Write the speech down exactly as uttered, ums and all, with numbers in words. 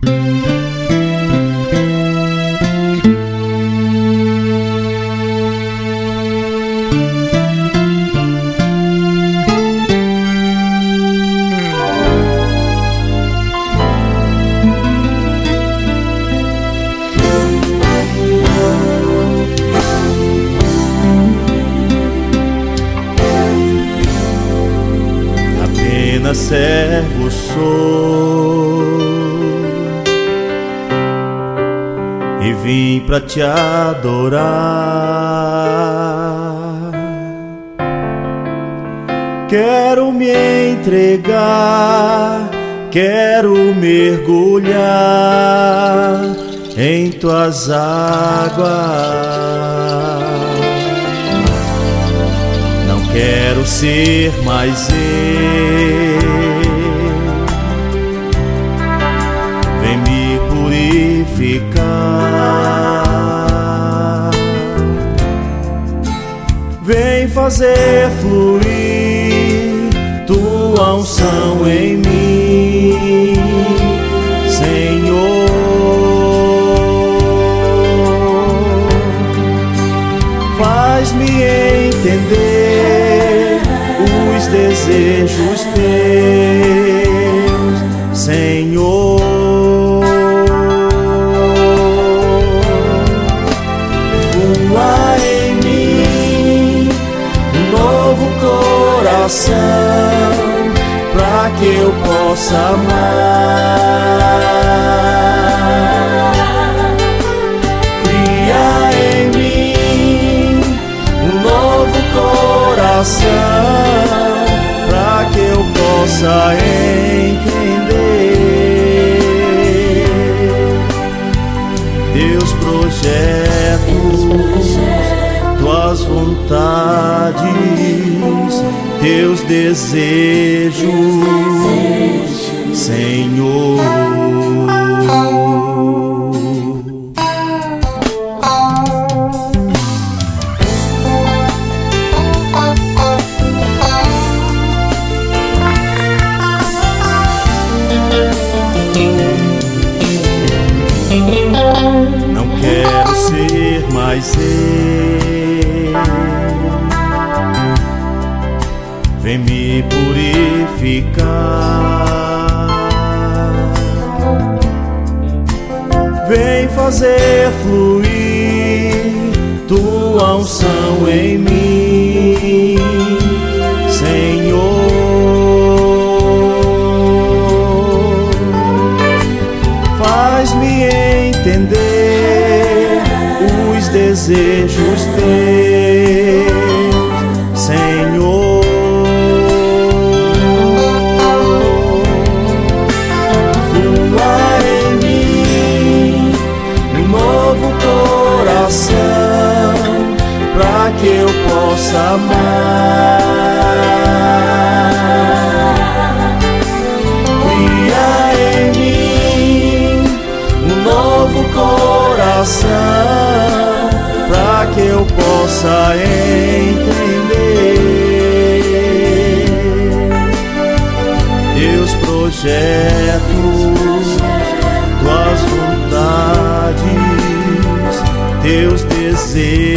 Servo sou e vim pra te adorar. Quero me entregar, quero mergulhar em tuas águas. Não quero ser mais eu. Vem me purificar, vem fazer fluir tua unção em mim, Senhor. Faz-me entender os desejos teus, Senhor. Fua em mim um novo coração, pra que eu possa amar. Cria em mim um novo coração, pra que eu possa entender teus projetos, tuas vontades, teus desejos, Senhor. Não quero ser mais eu, vem me purificar, vem fazer fluir tua unção em mim, Senhor. Faz-me entender os desejos teus, Senhor. Flua em mim um novo coração, pra que eu possa amar. Cria em mim um novo coração, pra que eu possa entender teus projetos, tuas vontades, teus desejos,